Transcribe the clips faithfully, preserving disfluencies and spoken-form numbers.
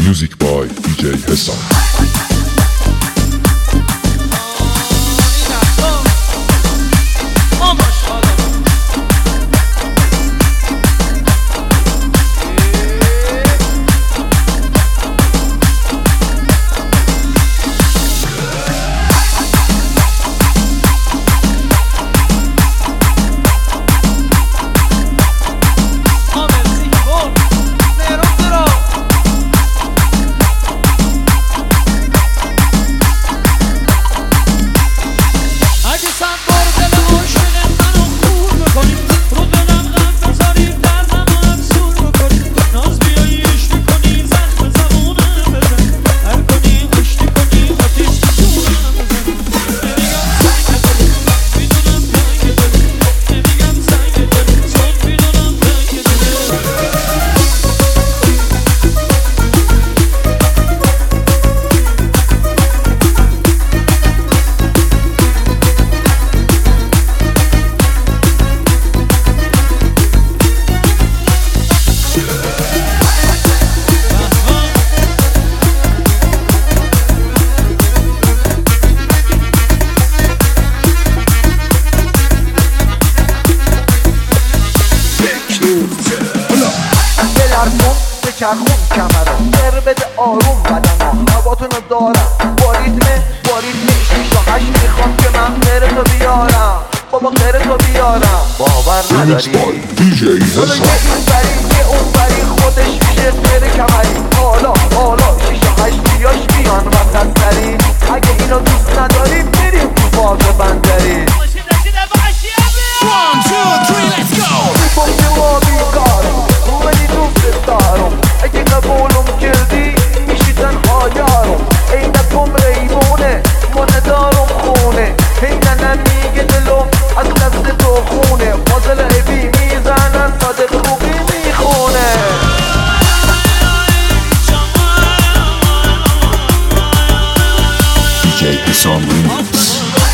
Music by دی جی حسام. چرخون کمرم در بده آروم بدنم هواتونو دارم با ریتمه با ریتمه شیش و هشت میخوام که من غیر تو بیارم بابا غیر تو بیارم باور نداری حالا یه این بری یه اون بری خودش میشه غیر کمری حالا حالا شیش و هشت بیاش بیان وسط سری اگه اینو دوست نداری بریم تو باغ بندری one two three let's go میبونی و بیکارم اومدی دوست دارم اگه قبولم کردی میشی تنها یارم عینکم ریبونه ما ندارم خونه هیننن میگه دلم از دست تو خونه فاضل عیبی میزنن صادق خوبی میخونه دی جی حسام ریمیکس.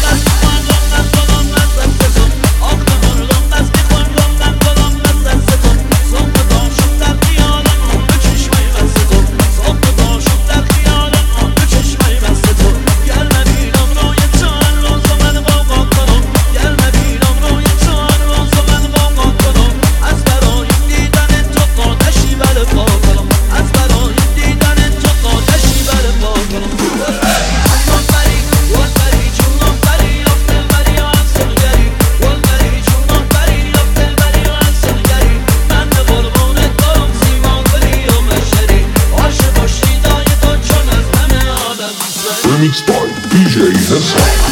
Remix by دی جی حسام.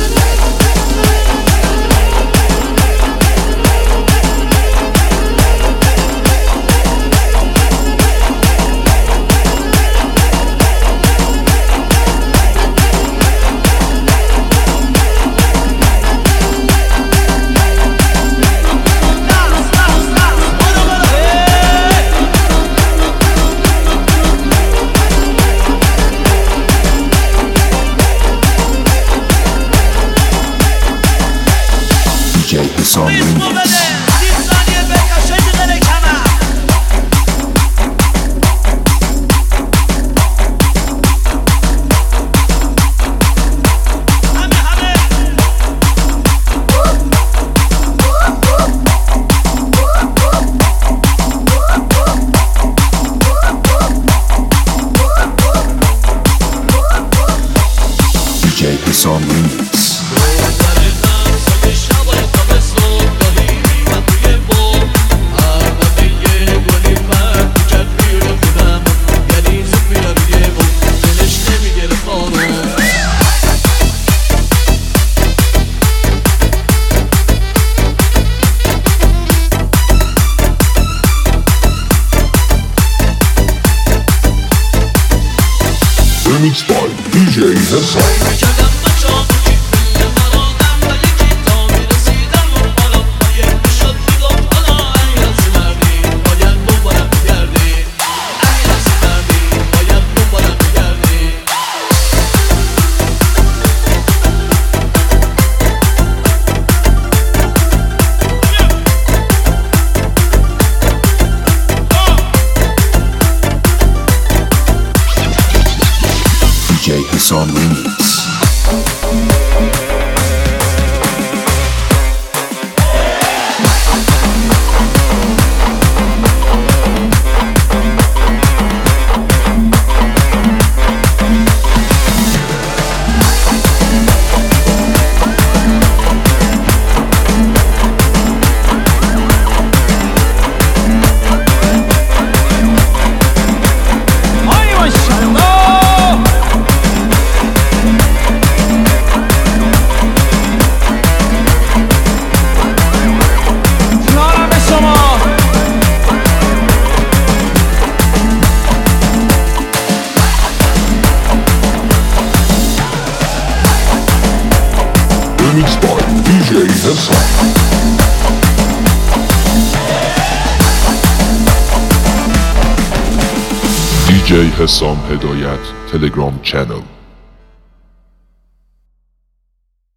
دی جی حسام ریمیکس. دی جی حسام ریمیکس. Remix by دی جی حسام. Hassan Remix. Remixed by D J Hassan. دی جی حسام هدایت تلگرام چنل